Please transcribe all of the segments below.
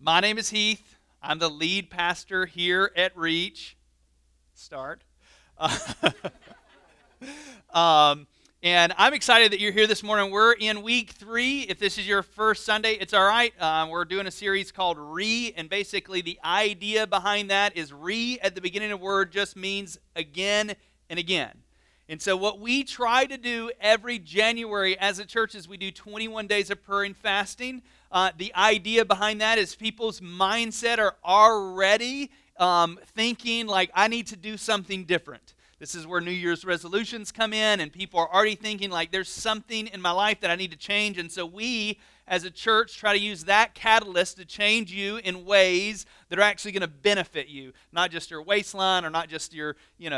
My name is Heath. I'm the lead pastor here at Reach. Start. Uh, um, and I'm excited that you're here this morning. We're in week 3. If this is your first Sunday, it's all right. We're doing a series called Re, and basically the idea behind that is re at the beginning of a word just means again and again. And so what we try to do every January as a church is we do 21 days of prayer and fasting. The idea behind that is people's mindset are already thinking like, I need to do something different. This is where New Year's resolutions come in, and people are already thinking like, there's something in my life that I need to change. And so we, as a church, try to use that catalyst to change you in ways that are actually going to benefit you. Not just your waistline or not just your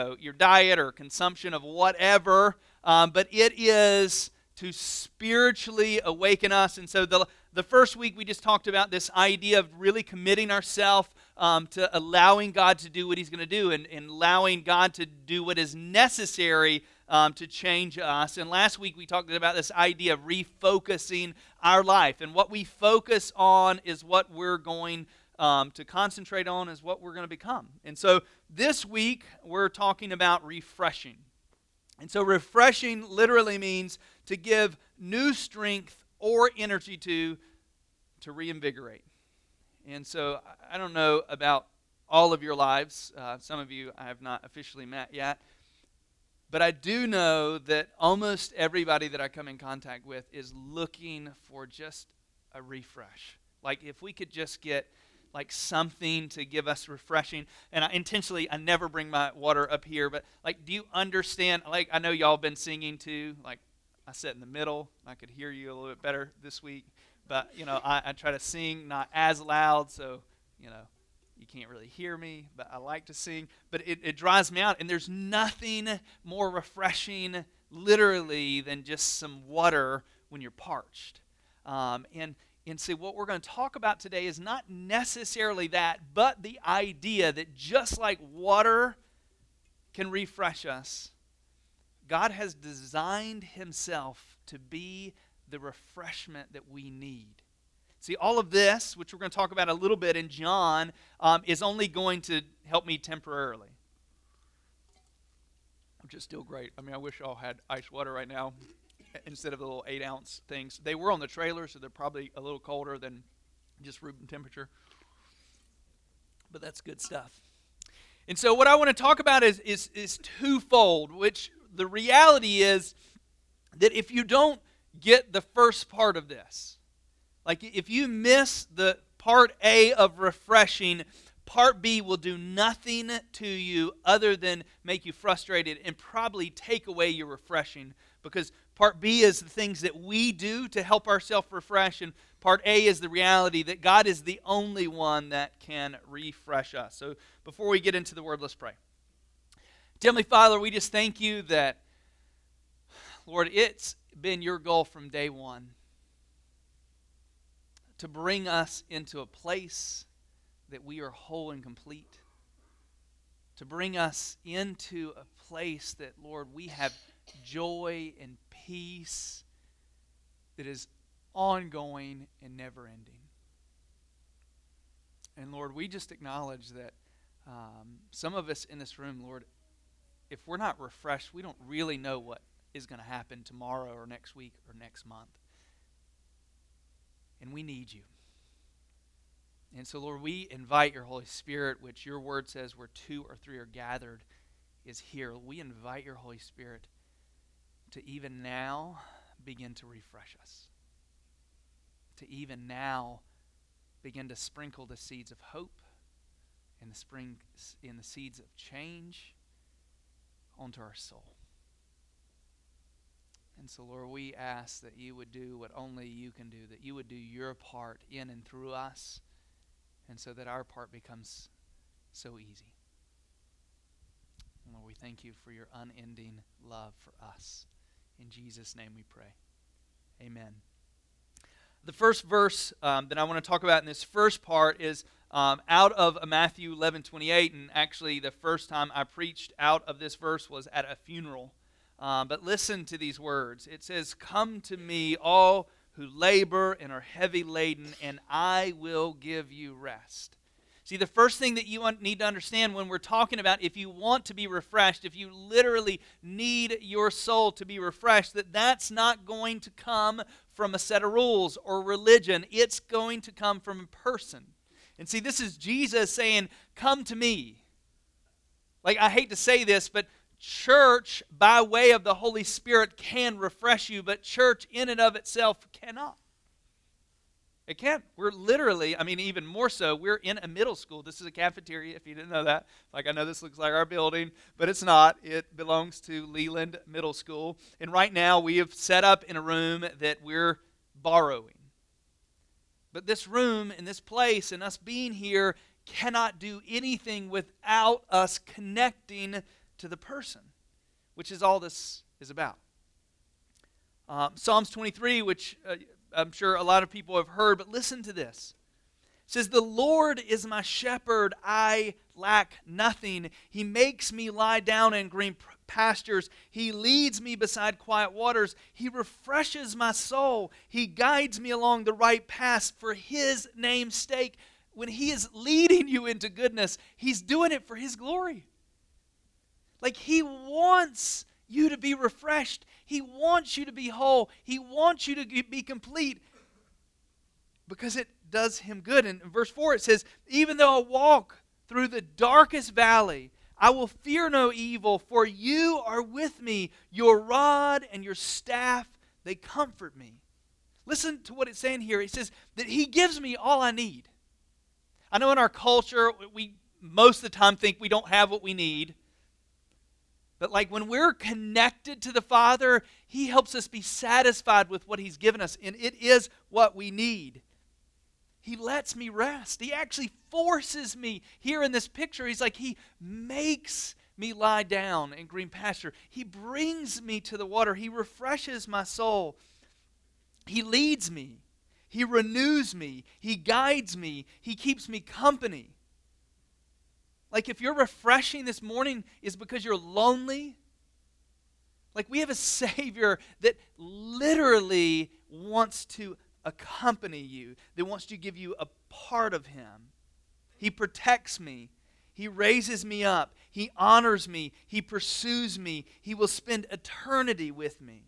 diet or consumption of whatever, but it is to spiritually awaken us. And so the first week we just talked about this idea of really committing ourselves to allowing God to do what He's going to do and allowing God to do what is necessary to change us. And last week we talked about this idea of refocusing our life. And what we focus on is what we're going to concentrate on, is what we're going to become. And so this week we're talking about refreshing. And so refreshing literally means to give new strength or energy to reinvigorate. And so I don't know about all of your lives. Some of you I have not officially met yet. But I do know that almost everybody that I come in contact with is looking for just a refresh. Like if we could just get like something to give us refreshing. And I never bring my water up here, but like, do you understand? Like, I know y'all been singing too. Like, I sat in the middle. I could hear you a little bit better this week. But, I try to sing not as loud, so, you can't really hear me, but I like to sing. But it drives me out, and there's nothing more refreshing, literally, than just some water when you're parched. And so what we're going to talk about today is not necessarily that, but the idea that just like water can refresh us, God has designed Himself to be the refreshment that we need. See, all of this, which we're going to talk about a little bit in John, is only going to help me temporarily. Which is still great. I mean, I wish y'all had ice water right now instead of the little 8-ounce things. They were on the trailer, so they're probably a little colder than just room temperature. But that's good stuff. And so what I want to talk about is twofold, which the reality is that if you don't get the first part of this, like if you miss the part A of refreshing, part B will do nothing to you other than make you frustrated and probably take away your refreshing, because part B is the things that we do to help ourselves refresh, and part A is the reality that God is the only one that can refresh us. So before we get into the Word, let's pray. Heavenly Father, we just thank you that, Lord, it's been your goal from day one to bring us into a place that we are whole and complete, to bring us into a place that, Lord, we have joy and peace that is ongoing and never ending. And Lord, we just acknowledge that some of us in this room, Lord, if we're not refreshed, we don't really know what is going to happen tomorrow or next week or next month. And we need you. And so, Lord, we invite your Holy Spirit, which your word says where 2 or 3 are gathered is here. We invite your Holy Spirit to even now begin to refresh us. To even now begin to sprinkle the seeds of hope and the seeds of change onto our soul. And so, Lord, we ask that you would do what only you can do, that you would do your part in and through us, and so that our part becomes so easy. And Lord, we thank you for your unending love for us. In Jesus' name we pray. Amen. The first verse that I want to talk about in this first part is out of Matthew 11:28, and actually the first time I preached out of this verse was at a funeral. But listen to these words. It says, "Come to me, all who labor and are heavy laden, and I will give you rest. See, the first thing that you need to understand when we're talking about if you want to be refreshed, if you literally need your soul to be refreshed, that's not going to come from a set of rules or religion. It's going to come from a person. And see, this is Jesus saying, come to me. Like, I hate to say this, but church, by way of the Holy Spirit, can refresh you, but church in and of itself cannot. It can't. We're literally, even more so, we're in a middle school. This is a cafeteria, if you didn't know that. Like, I know this looks like our building, but it's not. It belongs to Leland Middle School. And right now, we have set up in a room that we're borrowing. But this room and this place and us being here cannot do anything without us connecting to the person, which is all this is about. Psalms 23, which I'm sure a lot of people have heard, but listen to this. It says, the Lord is my shepherd, I lack nothing. He makes me lie down in green pastures. He leads me beside quiet waters. He refreshes my soul. He guides me along the right path for His name's sake. When He is leading you into goodness, He's doing it for His glory. Like, He wants you to be refreshed. He wants you to be whole. He wants you to be complete because it does Him good. And in verse 4 it says, even though I walk through the darkest valley, I will fear no evil, for you are with me. Your rod and your staff, they comfort me. Listen to what it's saying here. It says that He gives me all I need. I know in our culture, we most of the time think we don't have what we need. But like when we're connected to the Father, He helps us be satisfied with what He's given us. And it is what we need. He lets me rest. He actually forces me. Here in this picture, He's like, He makes me lie down in green pasture. He brings me to the water. He refreshes my soul. He leads me. He renews me. He guides me. He keeps me company. Like if you're refreshing this morning is because you're lonely. Like we have a Savior that literally wants to accompany you, that wants to give you a part of Him. He protects me. He raises me up. He honors me. He pursues me. He will spend eternity with me.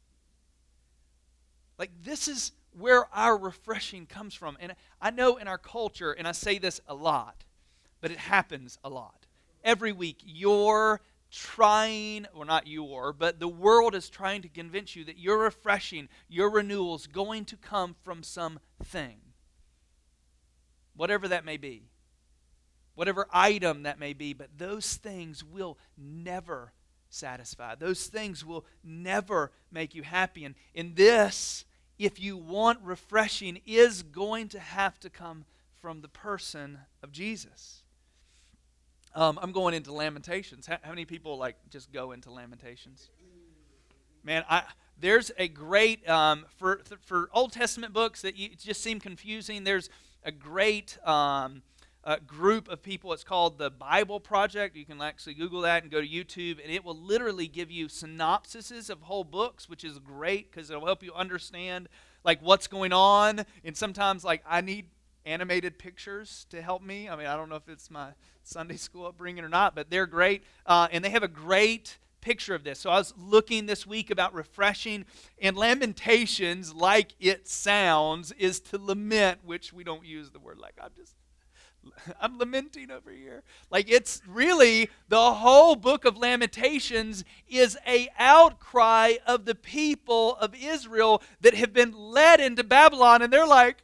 Like this is where our refreshing comes from. And I know in our culture, and I say this a lot, but it happens a lot. Every week, you're trying, or not your, but the world is trying to convince you that your refreshing, your renewal is going to come from something. Whatever that may be. Whatever item that may be, but those things will never satisfy. Those things will never make you happy. And in this, if you want refreshing, is going to have to come from the person of Jesus. I'm going into Lamentations. How many people just go into Lamentations? Man, there's a great for Old Testament books that just seem confusing. There's a great group of people. It's called the Bible Project. You can actually Google that and go to YouTube, and it will literally give you synopsises of whole books, which is great because it'll help you understand what's going on. And sometimes I need animated pictures to help me. I don't know if it's my Sunday school upbringing or not, but they're great. And they have a great picture of this. So I was looking this week about refreshing, and Lamentations, like it sounds, is to lament, which we don't use the word I'm lamenting over here. It's really, the whole book of Lamentations is a outcry of the people of Israel that have been led into Babylon, and they're like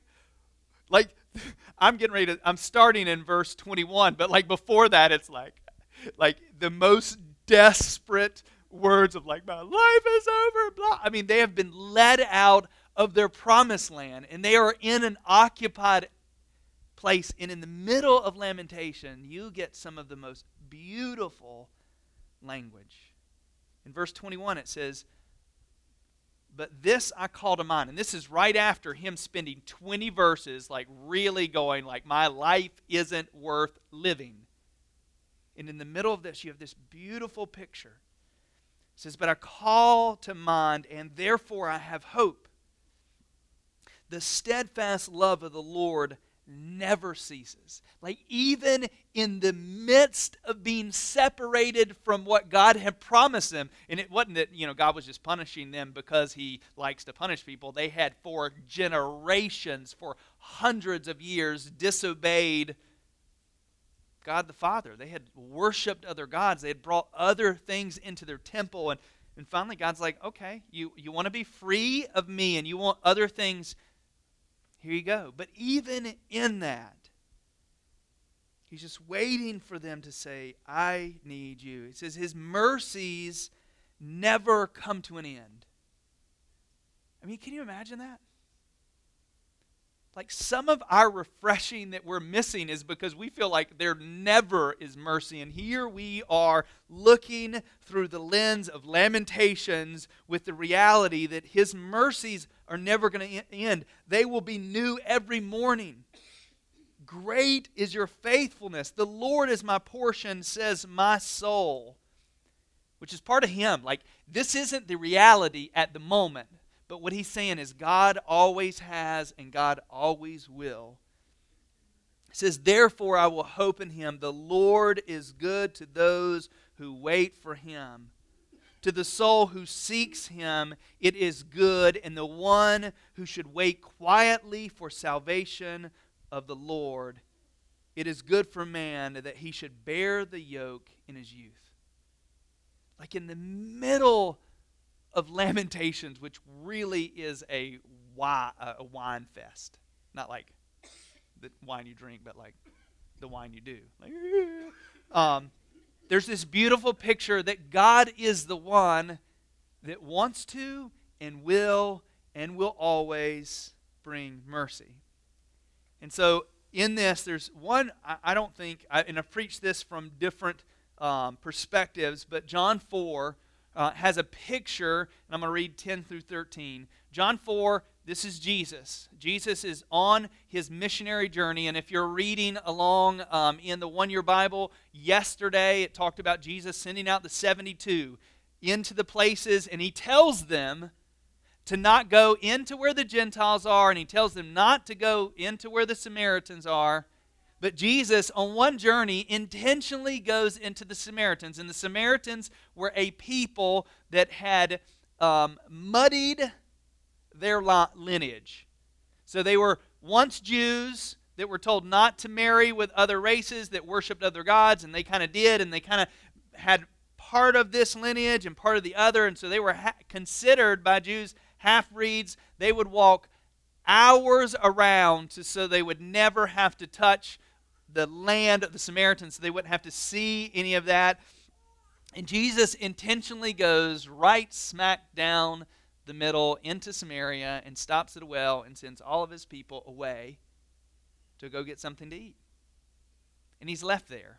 I'm starting in verse 21, but before that it's like the most desperate words of my life is over, blah. They have been led out of their promised land, and they are in an occupied place, and in the middle of lamentation, you get some of the most beautiful language. In verse 21 it says, but this I call to mind. And this is right after him spending 20 verses really going my life isn't worth living. And in the middle of this, you have this beautiful picture. It says, but I call to mind, and therefore I have hope. the steadfast love of the Lord never ceases. Like even in the midst of being separated from what God had promised them, and it wasn't that, God was just punishing them because he likes to punish people. They had for generations, for hundreds of years, disobeyed God the Father. They had worshiped other gods. They had brought other things into their temple. And finally God's like, okay, you want to be free of me and you want other things, here you go. But even in that, he's just waiting for them to say, I need you. He says his mercies never come to an end. I mean, can you imagine that? Like some of our refreshing that we're missing is because we feel like there never is mercy. And here we are looking through the lens of Lamentations with the reality that his mercies are never going to end. They will be new every morning. Great is your faithfulness. The Lord is my portion, says my soul. Which is part of him. Like this isn't the reality at the moment. But what he's saying is God always has and God always will. It says, therefore I will hope in him. The Lord is good to those who wait for him. To the soul who seeks him, it is good. And the one who should wait quietly for salvation of the Lord, it is good for man that he should bear the yoke in his youth. Like in the middle of Lamentations, which really is a wine fest. Not like the wine you drink, but like the wine you do. Like, there's this beautiful picture that God is the one that wants to and will always bring mercy. And so in this, there's one, I don't think, and I've preached this from different perspectives, but John 4 has a picture, and I'm going to read 10 through 13. John 4, this is Jesus. Jesus is on his missionary journey, and if you're reading along in the one-year Bible, yesterday it talked about Jesus sending out the 72 into the places, and he tells them to not go into where the Gentiles are, and he tells them not to go into where the Samaritans are. But Jesus, on one journey, intentionally goes into the Samaritans. And the Samaritans were a people that had muddied their lineage. So they were once Jews that were told not to marry with other races that worshipped other gods, and they kind of did, and they kind of had part of this lineage and part of the other, and so they were considered by Jews half-breeds. They would walk hours around so they would never have to touch the land of the Samaritans, so they wouldn't have to see any of that. And Jesus intentionally goes right smack down the middle into Samaria and stops at a well and sends all of his people away to go get something to eat. And he's left there,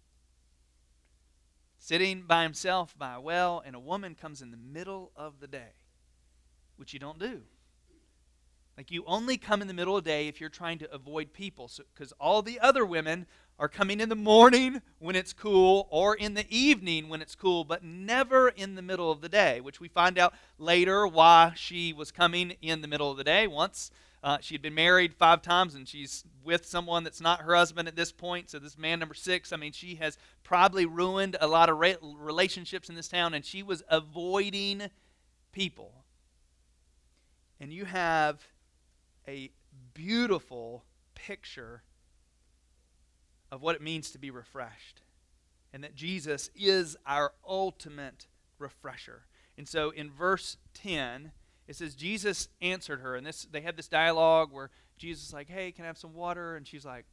sitting by himself by a well, and a woman comes in the middle of the day, which you don't do. Like you only come in the middle of the day if you're trying to avoid people, because all the other women are coming in the morning when it's cool or in the evening when it's cool, but never in the middle of the day, which we find out later why she was coming in the middle of the day. Once she had been married 5 times and she's with someone that's not her husband at this point, so this man number 6, I mean, she has probably ruined a lot of relationships in this town, and she was avoiding people. And you have a beautiful picture of what it means to be refreshed, and that Jesus is our ultimate refresher. And so in verse 10, it says, Jesus answered her, and they have this dialogue where Jesus is like, hey, can I have some water? And she's like,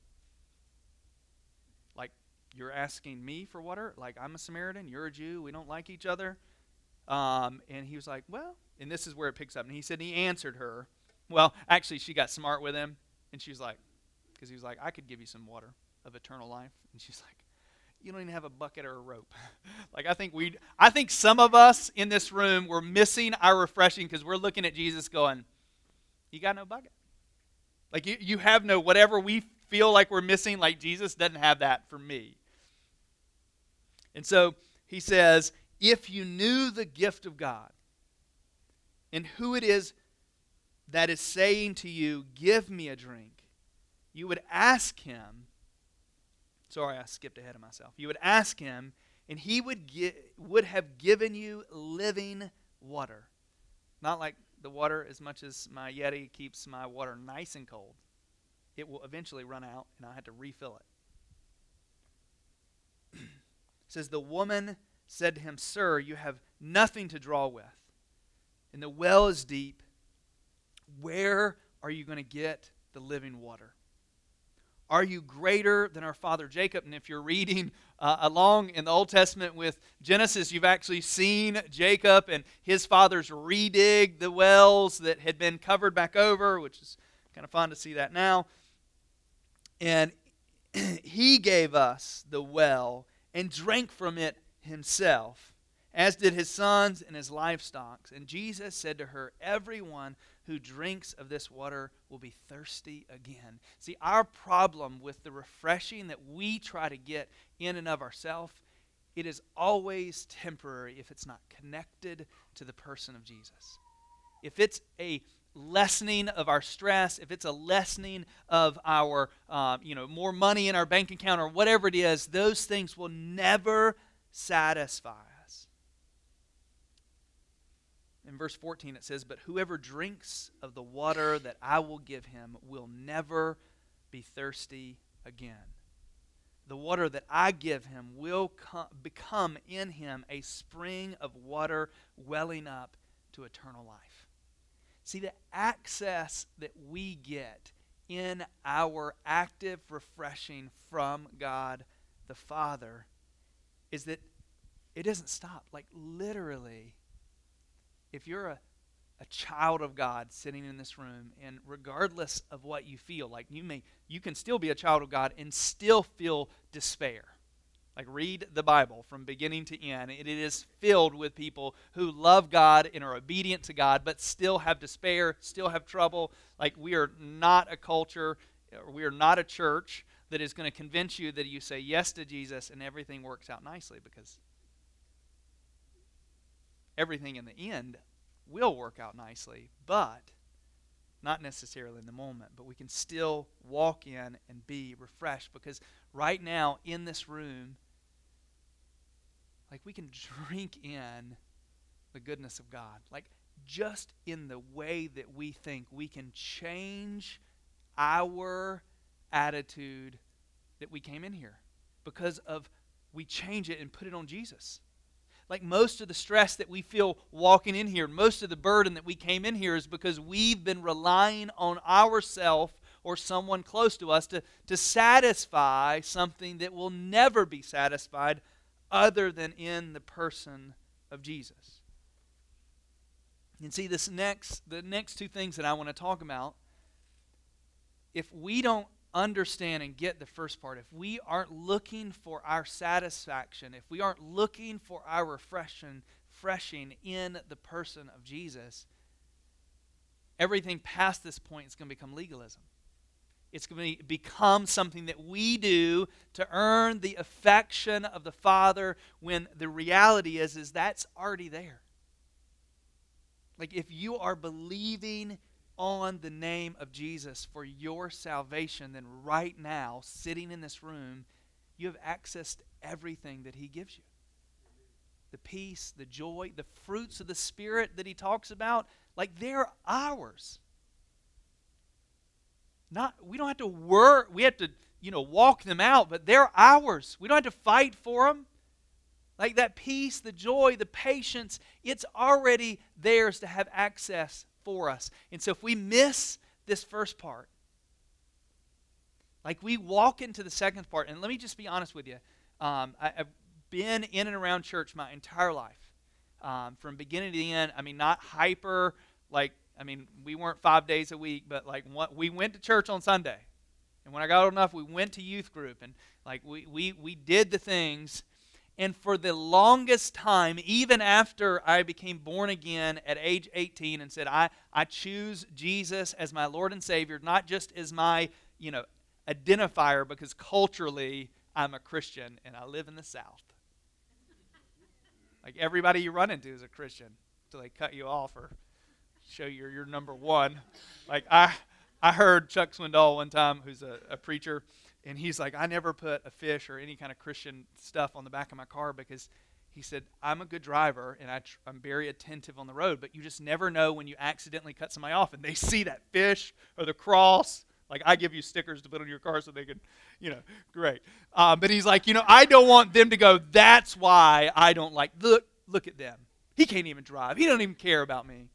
you're asking me for water? Like, I'm a Samaritan, you're a Jew, we don't like each other. And he was like, well, and this is where it picks up. And he said, he answered her. Well, actually, she got smart with him, and she was like, because he was like, I could give you some water of eternal life. And she's like, you don't even have a bucket or a rope. I think some of us in this room, we're missing our refreshing because we're looking at Jesus going, you got no bucket? Like you have no, whatever we feel like we're missing, like Jesus doesn't have that for me. And so he says, if you knew the gift of God and who it is that is saying to you, 'Give me a drink,' you would ask him," sorry, I skipped ahead of myself. "You would ask him, and he would have given you living water." Not like the water, as much as my Yeti keeps my water nice and cold. It will eventually run out, and I have to refill it. It says, "The woman said to him, 'Sir, you have nothing to draw with, and the well is deep. Where are you going to get the living water? Are you greater than our father Jacob?'" And if you're reading along in the Old Testament with Genesis, you've actually seen Jacob and his fathers redig the wells that had been covered back over, which is kind of fun to see that now. And he gave us the well and drank from it himself, as did his sons and his livestock. And Jesus said to her, "Everyone who drinks of this water will be thirsty again." See, our problem with the refreshing that we try to get in and of ourselves, it is always temporary if it's not connected to the person of Jesus. If it's a lessening of our stress, if it's a lessening of our, more money in our bank account or whatever it is, those things will never satisfy us. In verse 14 it says, "But whoever drinks of the water that I will give him will never be thirsty again. The water that I give him will become in him a spring of water welling up to eternal life." See, the access that we get in our active refreshing from God the Father is that it doesn't stop. Like literally, if you're a child of God sitting in this room, and regardless of what you feel, like you can still be a child of God and still feel despair. Like read the Bible from beginning to end. It is filled with people who love God and are obedient to God, but still have despair, still have trouble. Like we are not a culture, or we are not a church that is going to convince you that you say yes to Jesus and everything works out nicely, because everything in the end will work out nicely, but not necessarily in the moment. But we can still walk in and be refreshed, because right now in this room, like we can drink in the goodness of God. Like just in the way that we think, we can change our attitude that we came in here, because of we change it and put it on Jesus. Like most of the stress that we feel walking in here, most of the burden that we came in here is because we've been relying on ourselves or someone close to us to satisfy something that will never be satisfied other than in the person of Jesus. And see, the next two things that I want to talk about, if we don't understand and get the first part, if we aren't looking for our satisfaction, if we aren't looking for our refreshing in the person of Jesus, everything past this point is going to become legalism. It's going to become something that we do to earn the affection of the Father, when the reality is that's already there. Like if you are believing on the name of Jesus for your salvation, then right now, sitting in this room, you have access to everything that He gives you. The peace, the joy, the fruits of the Spirit that He talks about, like they're ours. We don't have to work, we have to, walk them out, but they're ours. We don't have to fight for them. Like that peace, the joy, the patience, it's already theirs to have access for us. And so if we miss this first part, like we walk into the second part, and let me just be honest with you, I've been in and around church my entire life, from beginning to the end. I mean, not hyper, we weren't 5 days a week, but we went to church on Sunday. And when I got old enough, we went to youth group, and we did the things. And for the longest time, even after I became born again at age 18 and said, I choose Jesus as my Lord and Savior, not just as my, identifier, because culturally I'm a Christian and I live in the South. Like everybody you run into is a Christian until they cut you off or show you're number one. Like I heard Chuck Swindoll one time, who's a preacher, and he's like, I never put a fish or any kind of Christian stuff on the back of my car because he said, I'm a good driver and I'm very attentive on the road, but you just never know when you accidentally cut somebody off and they see that fish or the cross. Like, I give you stickers to put on your car so they can, great. But he's like, I don't want them to go, that's why I don't like, look at them. He can't even drive. He don't even care about me.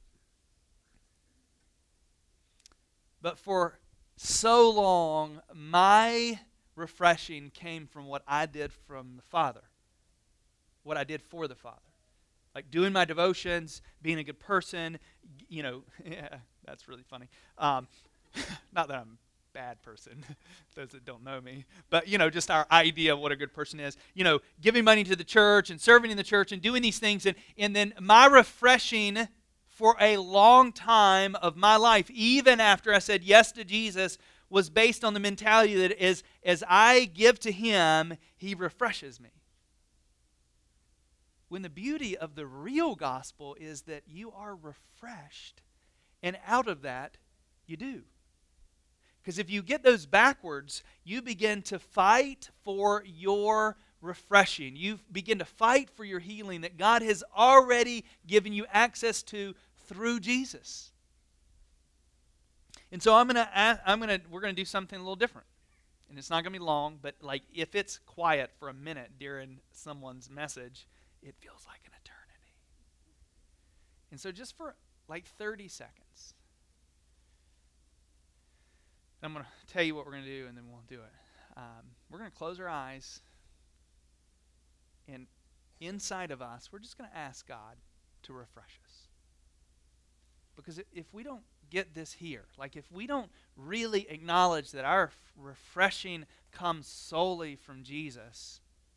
But for so long, my refreshing came from what I did from the Father, what I did for the Father. Like doing my devotions, being a good person, yeah, that's really funny. Not that I'm a bad person, those that don't know me, but, just our idea of what a good person is. Giving money to the church and serving in the church and doing these things. And then my refreshing for a long time of my life, even after I said yes to Jesus, was based on the mentality that as I give to Him, He refreshes me. When the beauty of the real gospel is that you are refreshed, and out of that, you do. Because if you get those backwards, you begin to fight for your refreshing. You begin to fight for your healing that God has already given you access to through Jesus. And so we're gonna do something a little different. And it's not gonna be long, but like if it's quiet for a minute during someone's message, it feels like an eternity. And so just for like 30 seconds, I'm going to tell you what we're going to do, and then we'll do it. We're going to close our eyes, and inside of us, we're just going to ask God to refresh us. Because if we don't get this here, like if we don't really acknowledge that our refreshing comes solely from Jesus,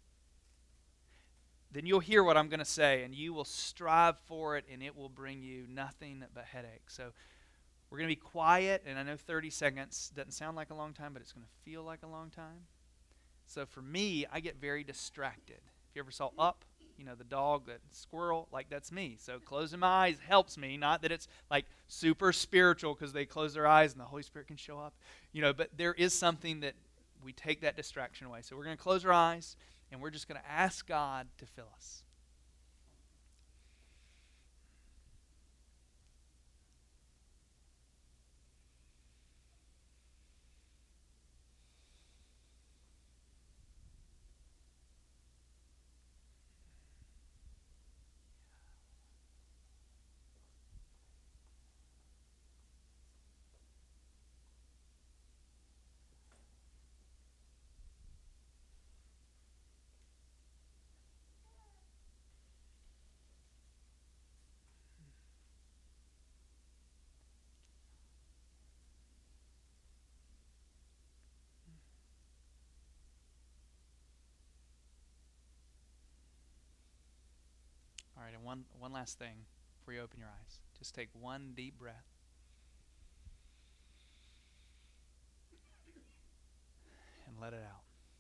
then you'll hear what I'm going to say, and you will strive for it, and it will bring you nothing but headache. So we're going to be quiet, and I know 30 seconds doesn't sound like a long time, but it's going to feel like a long time. So for me, I get very distracted. If you ever saw Up, the dog, that squirrel, like that's me. So closing my eyes helps me, not that it's like super spiritual because they close their eyes and the Holy Spirit can show up. But there is something that we take that distraction away. So we're going to close our eyes, and we're just going to ask God to fill us. All right, and one last thing before you open your eyes. Just take one deep breath. And let it out.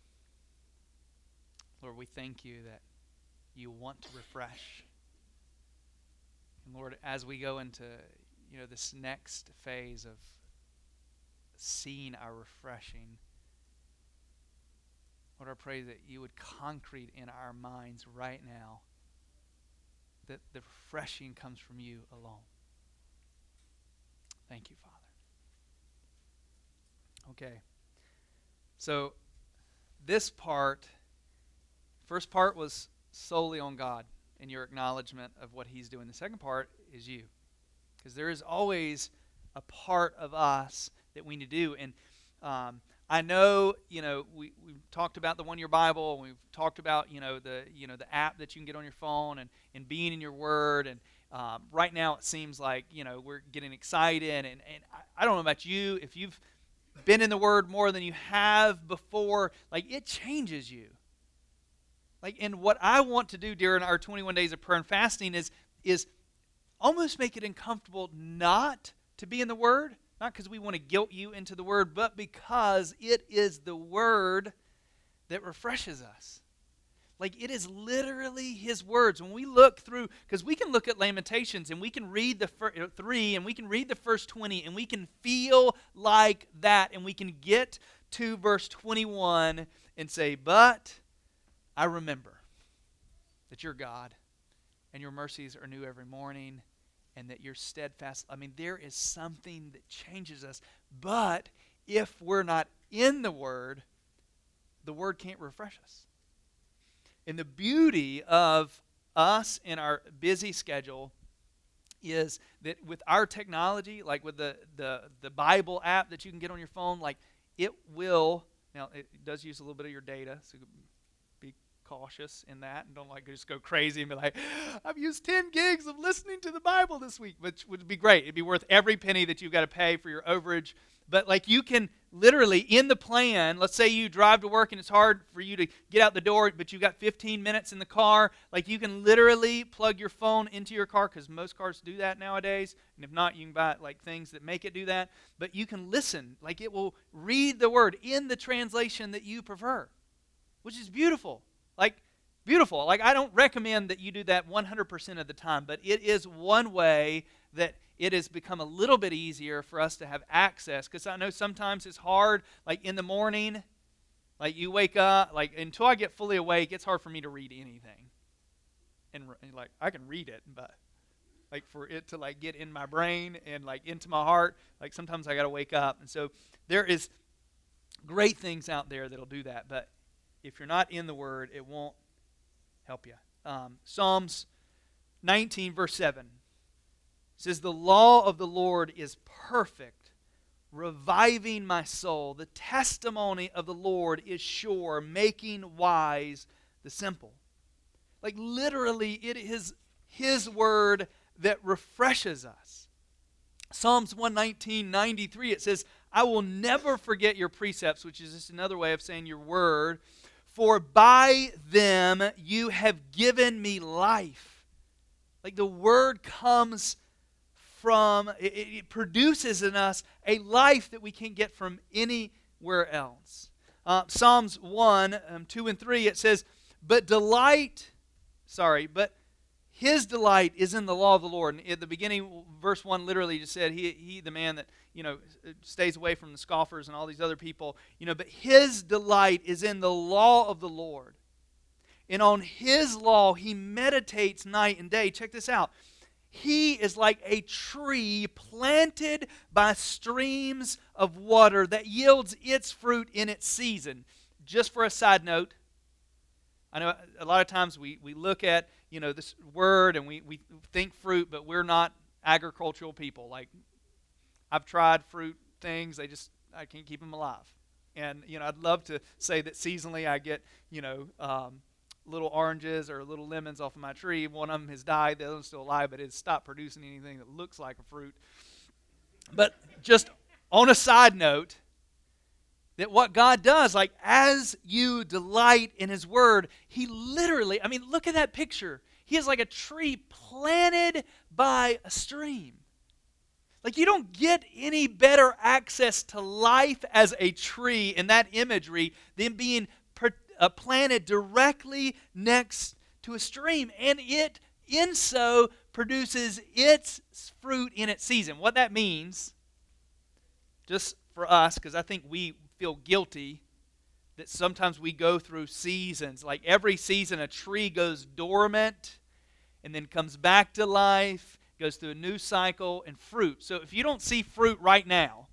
Lord, we thank you that you want to refresh. And Lord, as we go into, this next phase of seeing our refreshing, Lord, I pray that you would concrete in our minds right now that the refreshing comes from you alone. Thank you, Father. Okay. So this first part was solely on God and your acknowledgement of what He's doing. The second part is you. Because there is always a part of us that we need to do. And I know, we've talked about the One Year Bible, and we've talked about, the app that you can get on your phone and being in your Word. And right now it seems like, we're getting excited. And I don't know about you, if you've been in the Word more than you have before, like it changes you. Like, and what I want to do during our 21 days of prayer and fasting is almost make it uncomfortable not to be in the Word. Not because we want to guilt you into the Word, but because it is the Word that refreshes us. Like, it is literally his words. When we look through, because we can look at Lamentations and we can read the 3 and we can read the first 20 and we can feel like that, and we can get to verse 21 and say, but I remember that you're God and your mercies are new every morning and that you're steadfast. I mean, there is something that changes us. But if we're not in the Word can't refresh us. And the beauty of us and our busy schedule is that with our technology, like with the Bible app that you can get on your phone, like it will, now it does use a little bit of your data, so be cautious in that and don't like just go crazy and be like, I've used 10 gigs of listening to the Bible this week, which would be great. It'd be worth every penny that you've got to pay for your overage. But like you can literally, in the plan, let's say you drive to work and it's hard for you to get out the door, but you've got 15 minutes in the car. Like you can literally plug your phone into your car, because most cars do that nowadays. And if not, you can buy like things that make it do that. But you can listen. Like it will read the Word in the translation that you prefer, which is beautiful. Like beautiful. Like I don't recommend that you do that 100% of the time, but it is one way that it has become a little bit easier for us to have access, because I know sometimes it's hard, like in the morning, like you wake up, like until I get fully awake, it's hard for me to read anything. And like I can read it, but like for it to like get in my brain and like into my heart, like sometimes I got to wake up. And so there is great things out there that'll do that, but if you're not in the Word, it won't help you. Psalms 19 verse 7. It says, the law of the Lord is perfect, reviving my soul. The testimony of the Lord is sure, making wise the simple. Like literally, it is His Word that refreshes us. Psalms 119:93, it says, I will never forget your precepts, which is just another way of saying your word, for by them you have given me life. Like the Word comes from, it produces in us a life that we can't get from anywhere else. Psalms 1, 2 and 3, it says, but his delight is in the law of the Lord. And at the beginning, verse 1 literally just said, he the man that, stays away from the scoffers and all these other people, but his delight is in the law of the Lord. And on his law, he meditates night and day. Check this out. He is like a tree planted by streams of water that yields its fruit in its season. Just for a side note, I know a lot of times we look at, this word and we think fruit, but we're not agricultural people. Like, I've tried fruit things, I can't keep them alive. And, I'd love to say that seasonally I get, little oranges or little lemons off of my tree. One of them has died, the other one's still alive, but it's stopped producing anything that looks like a fruit. But just on a side note, that what God does, like as you delight in His Word, He literally, look at that picture. He is like a tree planted by a stream. Like you don't get any better access to life as a tree in that imagery than being planted directly next to a stream, and it in so produces its fruit in its season. What that means, just for us, because I think we feel guilty that sometimes we go through seasons. Like every season a tree goes dormant and then comes back to life, goes through a new cycle, and fruit. So if you don't see fruit right now,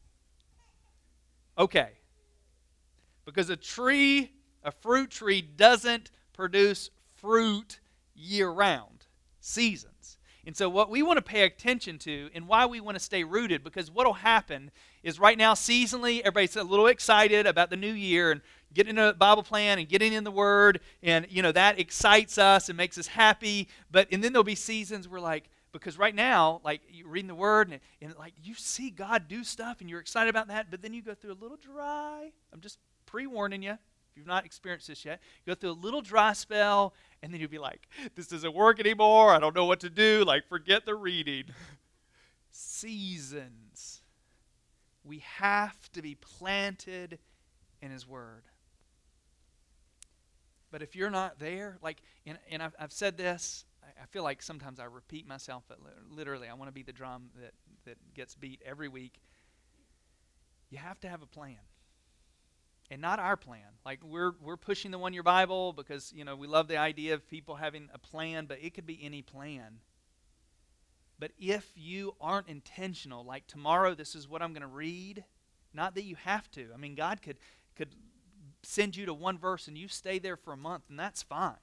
okay, because a fruit tree doesn't produce fruit year-round, seasons. And so what we want to pay attention to and why we want to stay rooted, because what will happen is right now seasonally, everybody's a little excited about the new year and getting a Bible plan and getting in the Word, and that excites us and makes us happy. And then there'll be seasons where like, because right now, like you're reading the Word and like you see God do stuff and you're excited about that, but then you go through a little dry. I'm just pre-warning you. If you've not experienced this yet, go through a little dry spell, and then you'll be like, this doesn't work anymore. I don't know what to do. Like, forget the reading. Seasons. We have to be planted in His Word. But if you're not there, like, and I've said this, I feel like sometimes I repeat myself, but literally I want to be the drum that gets beat every week. You have to have a plan. And not our plan. Like we're pushing the 1 Year Bible because, we love the idea of people having a plan, but it could be any plan. But if you aren't intentional, like tomorrow this is what I'm going to read, not that you have to. I mean, God could send you to one verse and you stay there for a month, and that's fine.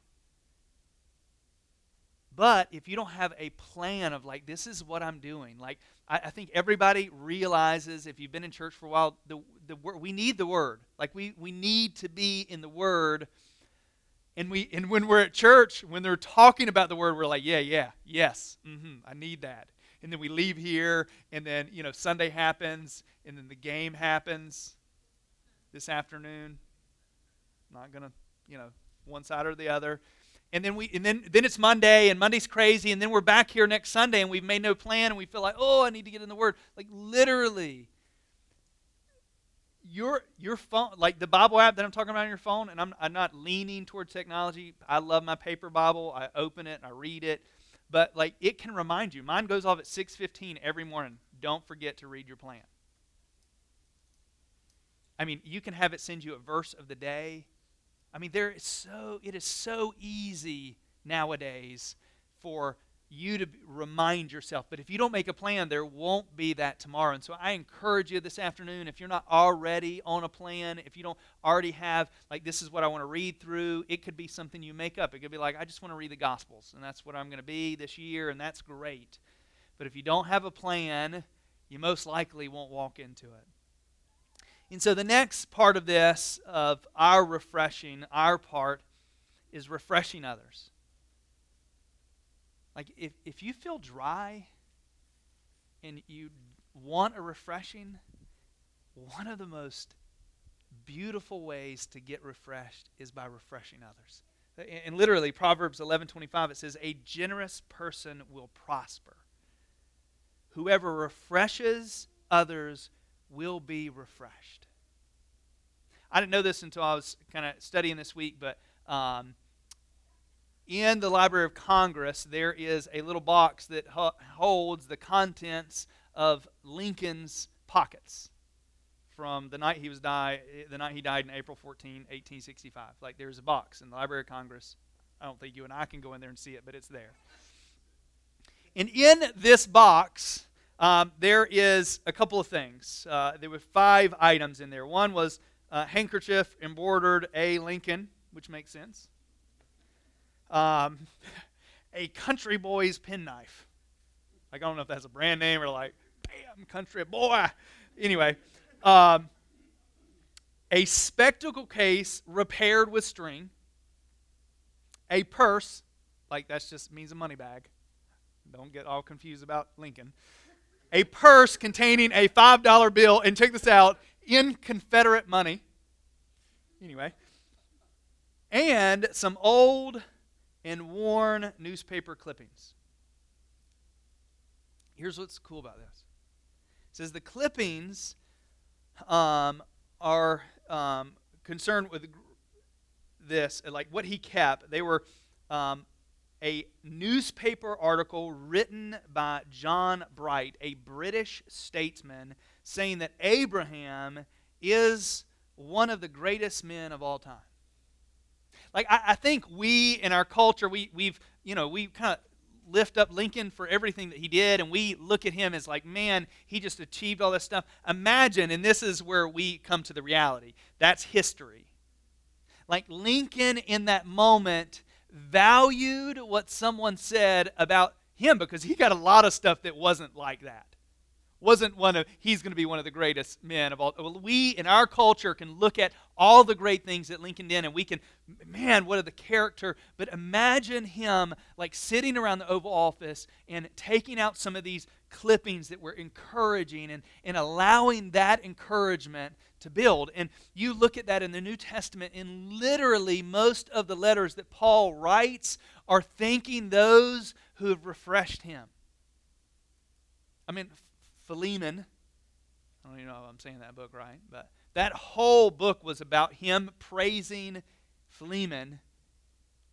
But if you don't have a plan of like, this is what I'm doing, like I think everybody realizes, if you've been in church for a while, we need the Word. Like we need to be in the Word. And when we're at church, when they're talking about the Word, we're like, yes, I need that. And then we leave here, and then Sunday happens, and then the game happens this afternoon. Not gonna one side or the other. And then it's Monday, and Monday's crazy, and then we're back here next Sunday, and we've made no plan, and we feel like, I need to get in the Word. Like literally, your phone, like the Bible app that I'm talking about on your phone, and I'm not leaning toward technology. I love my paper Bible. I open it and I read it, but like it can remind you. Mine goes off at 6:15 every morning. Don't forget to read your plan. I mean, you can have it send you a verse of the day. I mean, it is so easy nowadays for you to remind yourself. But if you don't make a plan, there won't be that tomorrow. And so I encourage you this afternoon, if you're not already on a plan, if you don't already have, like, this is what I want to read through, it could be something you make up. It could be like, I just want to read the Gospels, and that's what I'm going to be this year, and that's great. But if you don't have a plan, you most likely won't walk into it. And so the next part of this, of our refreshing, our part, is refreshing others. Like if you feel dry and you want a refreshing, one of the most beautiful ways to get refreshed is by refreshing others. And literally, Proverbs 11:25, it says, a generous person will prosper. Whoever refreshes others will be refreshed. I didn't know this until I was kind of studying this week, but in the Library of Congress, there is a little box that holds the contents of Lincoln's pockets from the night he died in April 14, 1865. Like, there's a box in the Library of Congress. I don't think you and I can go in there and see it, but it's there. And in this box, there is a couple of things. There were 5 items in there. One was handkerchief embroidered A. Lincoln, which makes sense. A country boy's penknife. Like, I don't know if that's a brand name or like, bam, country boy. Anyway, a spectacle case repaired with string. A purse, like that just means a money bag. Don't get all confused about Lincoln. A purse containing a $5 bill, and check this out, in Confederate money. Anyway. And some old and worn newspaper clippings. Here's what's cool about this. It says the clippings are concerned with this, like what he kept. They were a newspaper article written by John Bright, a British statesman, saying that Abraham is one of the greatest men of all time. Like, I think we in our culture, we kind of lift up Lincoln for everything that he did, and we look at him as like, man, he just achieved all this stuff. Imagine, and this is where we come to the reality, that's history. Like, Lincoln in that moment valued what someone said about him, because he got a lot of stuff that wasn't like that. He's going to be one of the greatest men of all. We in our culture can look at all the great things that Lincoln did, and we can, man, what are the character? But imagine him like sitting around the Oval Office and taking out some of these clippings that were encouraging and allowing that encouragement to build. And you look at that in the New Testament, and literally most of the letters that Paul writes are thanking those who have refreshed him. I mean, Philemon, I don't even know if I'm saying that book right, but that whole book was about him praising Philemon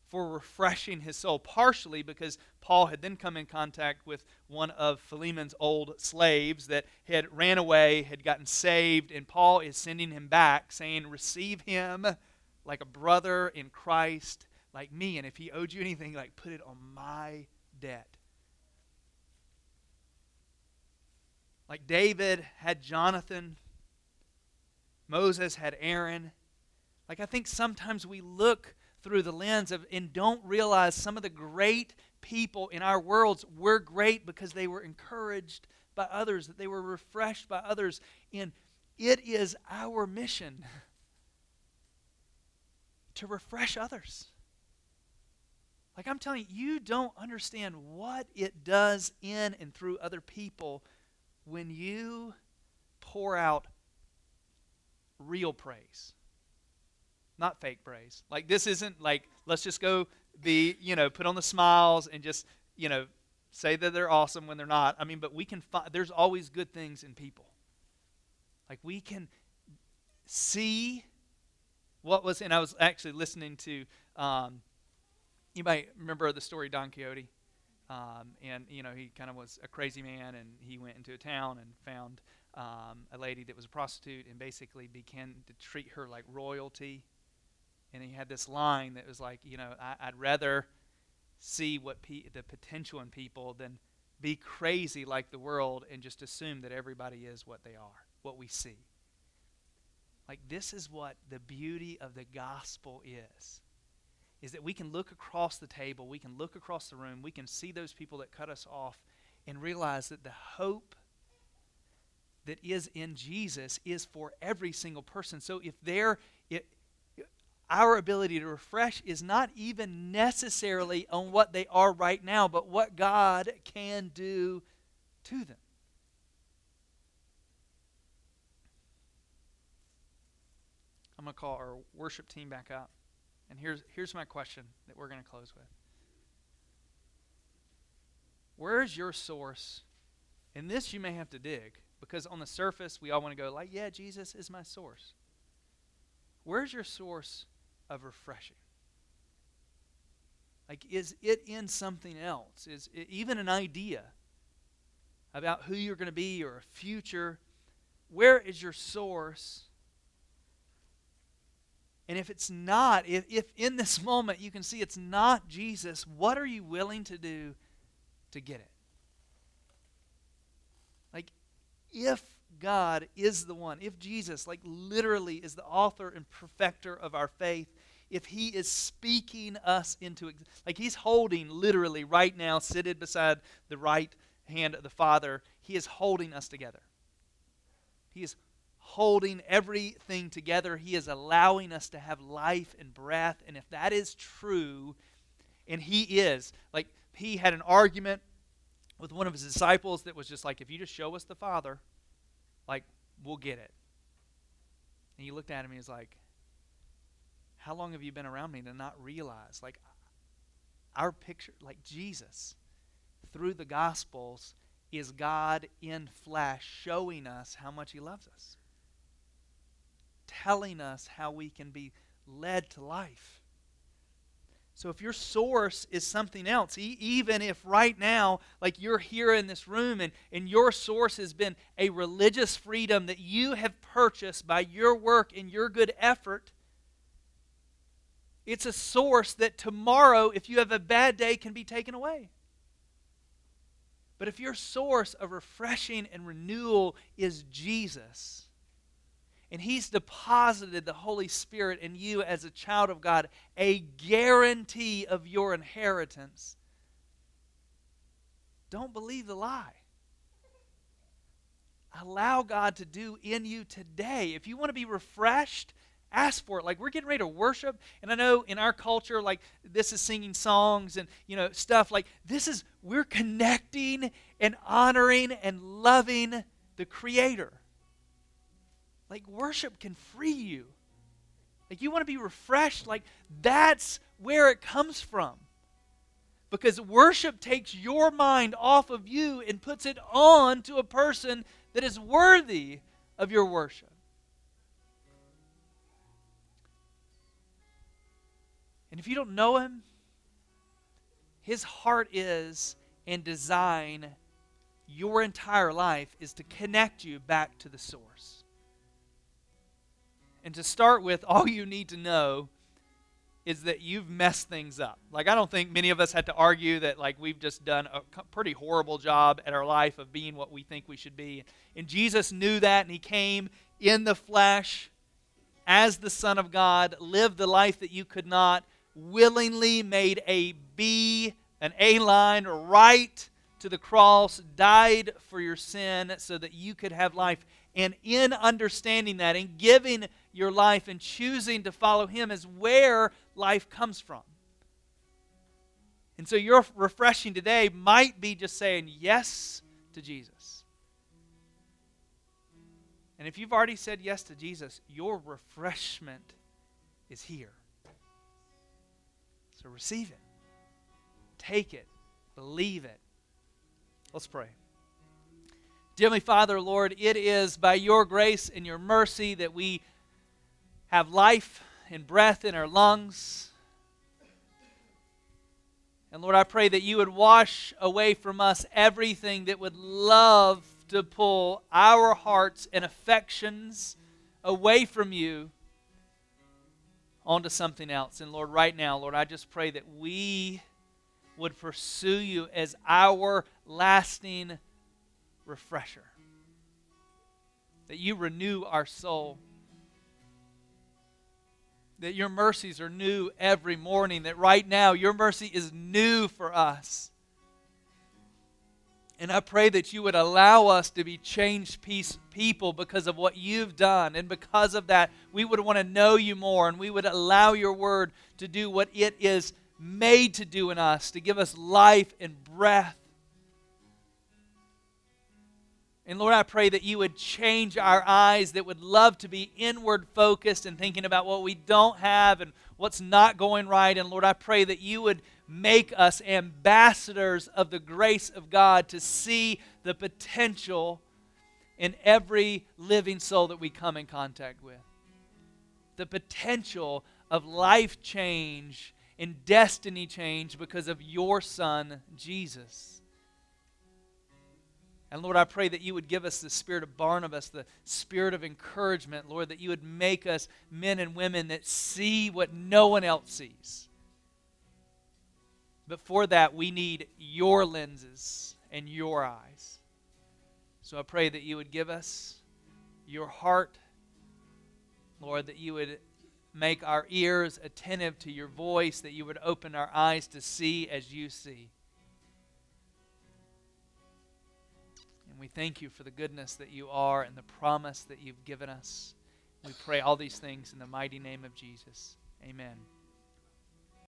for refreshing his soul, partially because Paul had then come in contact with one of Philemon's old slaves that had ran away, had gotten saved, and Paul is sending him back, saying, receive him like a brother in Christ, like me, and if he owed you anything, like put it on my debt. Like David had Jonathan, Moses had Aaron. Like I think sometimes we look through the lens of and don't realize some of the great people in our worlds were great because they were encouraged by others, that they were refreshed by others. And it is our mission to refresh others. Like I'm telling you, you don't understand what it does in and through other people when you pour out real praise. Not fake praise. Like this isn't like, let's just go be, put on the smiles and just, say that they're awesome when they're not. I mean, but we can find, there's always good things in people. Like we can see what was, and I was actually listening to, you might remember the story Don Quixote. And, he kind of was a crazy man, and he went into a town and found a lady that was a prostitute and basically began to treat her like royalty. And he had this line that was like, I'd rather see what the potential in people than be crazy like the world and just assume that everybody is what they are, what we see. Like this is what the beauty of the gospel is that we can look across the table, we can look across the room, we can see those people that cut us off and realize that the hope that is in Jesus is for every single person. So if our ability to refresh is not even necessarily on what they are right now, but what God can do to them. I'm going to call our worship team back up. And here's my question that we're going to close with. Where is your source? And this you may have to dig, because on the surface we all want to go like, yeah, Jesus is my source. Where's your source of refreshing? Like, is it in something else? Is it even an idea about who you're going to be or a future? Where is your source? And if it's not, if in this moment you can see it's not Jesus, what are you willing to do to get it? Like, if God is the one, if Jesus, like literally is the author and perfecter of our faith, if he is speaking us into, like he's holding literally right now, seated beside the right hand of the Father, he is holding us together. He is holding everything together. He is allowing us to have life and breath. And if that is true, and he is, like he had an argument with one of his disciples that was just like, if you just show us the Father, like we'll get it. And he looked at him and he was like, how long have you been around me to not realize, like our picture, like Jesus through the Gospels is God in flesh showing us how much he loves us, telling us how we can be led to life. So if your source is something else, even if right now, like you're here in this room and your source has been a religious freedom that you have purchased by your work and your good effort, it's a source that tomorrow, if you have a bad day, can be taken away. But if your source of refreshing and renewal is Jesus, and he's deposited the Holy Spirit in you as a child of God, a guarantee of your inheritance, don't believe the lie. Allow God to do in you today. If you want to be refreshed, ask for it. Like we're getting ready to worship, and I know in our culture, like this is singing songs and stuff like this is, we're connecting and honoring and loving the Creator. Like worship can free you. Like you want to be refreshed, like that's where it comes from. Because worship takes your mind off of you and puts it on to a person that is worthy of your worship. And if you don't know him, His heart is, and design your entire life is to connect you back to the source. And to start with, all you need to know is that you've messed things up. Like, I don't think many of us had to argue that, like, we've just done a pretty horrible job at our life of being what we think we should be. And Jesus knew that, and He came in the flesh as the Son of God, lived the life that you could not, willingly made an A line right to the cross, died for your sin so that you could have life. And in understanding that and giving your life and choosing to follow Him is where life comes from. And so your refreshing today might be just saying yes to Jesus. And if you've already said yes to Jesus, your refreshment is here. So receive it. Take it. Believe it. Let's pray. Dear Heavenly Father, Lord, it is by your grace and your mercy that we have life and breath in our lungs. And Lord, I pray that you would wash away from us everything that would love to pull our hearts and affections away from you onto something else. And Lord, right now, Lord, I just pray that we would pursue you as our lasting refresher. That you renew our soul. That your mercies are new every morning. That right now your mercy is new for us. And I pray that you would allow us to be changed people because of what you've done. And because of that, we would want to know you more. And we would allow your word to do what it is made to do in us. To give us life and breath. And Lord, I pray that you would change our eyes that would love to be inward focused and thinking about what we don't have and what's not going right. And Lord, I pray that you would make us ambassadors of the grace of God to see the potential in every living soul that we come in contact with. The potential of life change and destiny change because of your Son, Jesus. And Lord, I pray that you would give us the spirit of Barnabas, the spirit of encouragement, Lord, that you would make us men and women that see what no one else sees. But for that, we need your lenses and your eyes. So I pray that you would give us your heart, Lord, that you would make our ears attentive to your voice, that you would open our eyes to see as you see. And we thank you for the goodness that you are and the promise that you've given us. We pray all these things in the mighty name of Jesus. Amen.